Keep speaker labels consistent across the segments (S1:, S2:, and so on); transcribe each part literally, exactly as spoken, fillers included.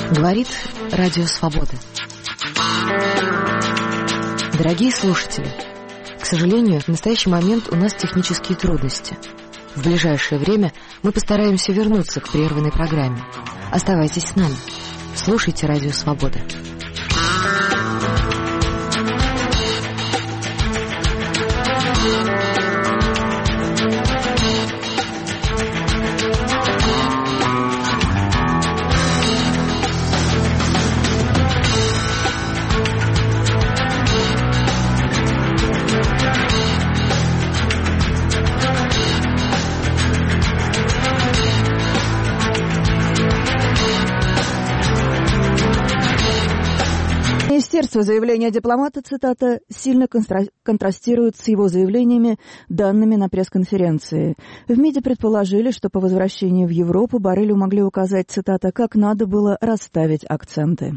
S1: Говорит Радио Свобода. Дорогие слушатели, к сожалению, в настоящий момент у нас технические трудности. В ближайшее время мы постараемся вернуться к прерванной программе. Оставайтесь с нами. Слушайте Радио Свобода.
S2: Министерство заявления дипломата, цитата, «сильно контрастирует с его заявлениями, данными на пресс-конференции». В МИДе предположили, что по возвращении в Европу Борреллю могли указать, цитата, «как надо было расставить акценты».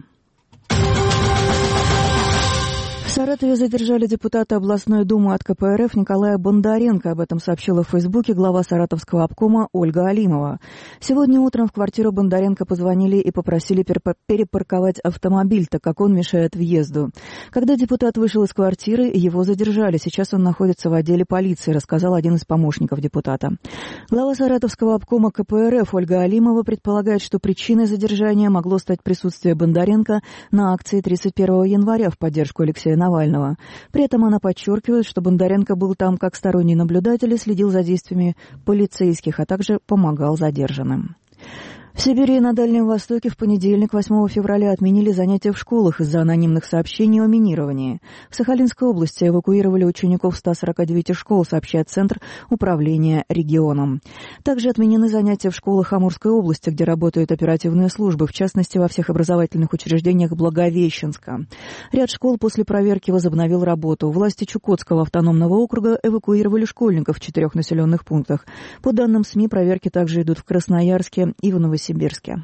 S2: В Саратове задержали депутата областной думы от ка пэ эр эф Николая Бондаренко. Об этом сообщила в Фейсбуке глава Саратовского обкома Ольга Алимова. Сегодня утром в квартиру Бондаренко позвонили и попросили перепарковать автомобиль, так как он мешает въезду. Когда депутат вышел из квартиры, его задержали. Сейчас он находится в отделе полиции, рассказал один из помощников депутата. Глава Саратовского обкома ка пэ эр эф Ольга Алимова предполагает, что причиной задержания могло стать присутствие Бондаренко на акции тридцать первого января в поддержку Алексея Навального. При этом она подчеркивает, что Бондаренко был там как сторонний наблюдатель и следил за действиями полицейских, а также помогал задержанным. В Сибири и на Дальнем Востоке в понедельник, восьмого февраля, отменили занятия в школах из-за анонимных сообщений о минировании. В Сахалинской области эвакуировали учеников ста сорока девяти школ, сообщает Центр управления регионом. Также отменены занятия в школах Амурской области, где работают оперативные службы, в частности, во всех образовательных учреждениях Благовещенска. Ряд школ после проверки возобновил работу. Власти Чукотского автономного округа эвакуировали школьников в четырех населенных пунктах. По данным СМИ, проверки также идут в Красноярске и в Новосибирске. Сибирске.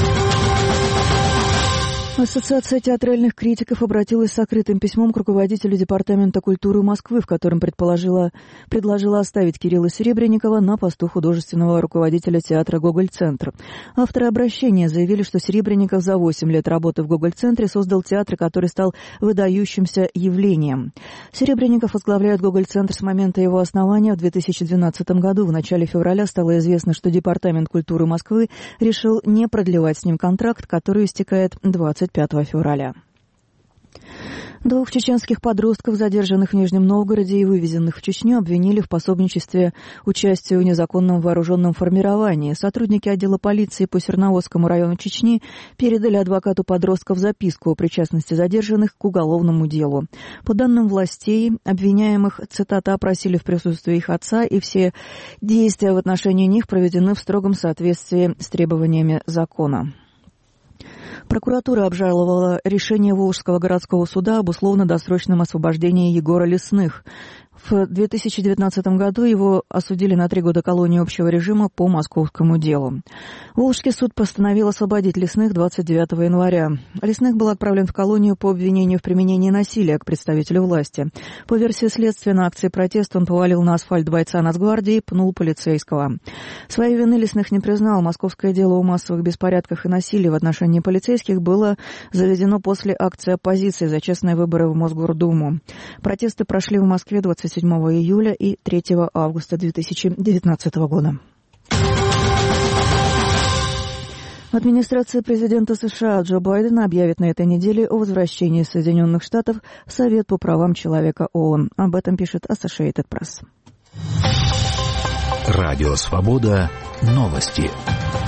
S2: Ассоциация театральных критиков обратилась с открытым письмом к руководителю Департамента культуры Москвы, в котором предположила, предложила оставить Кирилла Серебренникова на посту художественного руководителя театра «Гоголь-центр». Авторы обращения заявили, что Серебренников за восемь лет работы в «Гоголь-центре» создал театр, который стал выдающимся явлением. Серебренников возглавляет «Гоголь-центр» с момента его основания в две тысячи двенадцатом году. В начале февраля стало известно, что Департамент культуры Москвы решил не продлевать с ним контракт, который истекает двадцать пятого февраля. Двух чеченских подростков, задержанных в Нижнем Новгороде и вывезенных в Чечню, обвинили в пособничестве участию в незаконном вооруженном формировании. Сотрудники отдела полиции по Серноводскому району Чечни передали адвокату подростков записку о причастности задержанных к уголовному делу. По данным властей, обвиняемых, цитата, опросили в присутствии их отца, и все действия в отношении них проведены в строгом соответствии с требованиями закона. Прокуратура обжаловала решение Волжского городского суда об условно-досрочном освобождении Егора Лесных. В две тысячи девятнадцатом году его осудили на три года колонии общего режима по московскому делу. Волжский суд постановил освободить Лесных двадцать девятого января. Лесных был отправлен в колонию по обвинению в применении насилия к представителю власти. По версии следствия, на акции протеста он повалил на асфальт бойца Нацгвардии и пнул полицейского. Своей вины Лесных не признал. Московское дело о массовых беспорядках и насилии в отношении полицейских было заведено после акции оппозиции за честные выборы в Мосгордуму. Протесты прошли в Москве двадцать седьмого июля и третьего августа две тысячи девятнадцатого года. Администрация президента США Джо Байдена объявит на этой неделе о возвращении Соединенных Штатов в Совет по правам человека ООН. Об этом пишет Associated Press.
S3: Радио Свобода. Новости.